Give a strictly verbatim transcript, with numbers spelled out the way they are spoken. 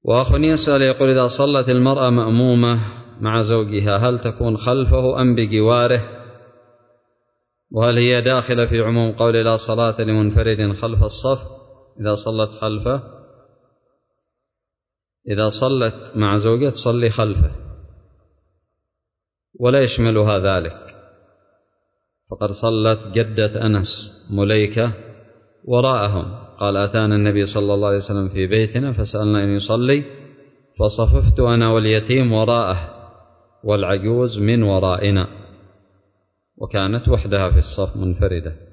وأخ يسأل يقول: إذا صلت المرأة مأمومة مع زوجها هل تكون خلفه أم بجواره؟ وهل هي داخلة في عموم قول لا صلاة لمنفرد خلف الصف إذا صلت خلفه؟ إذا صلت مع زوجها تصلي خلفه ولا يشملها ذلك، فقد صلت جدة أنس مليكة وراءهم، قال: أتانا النبي صلى الله عليه وسلم في بيتنا فسألنا أن يصلي فصففت أنا واليتيم وراءه والعجوز من ورائنا، وكانت وحدها في الصف منفردة.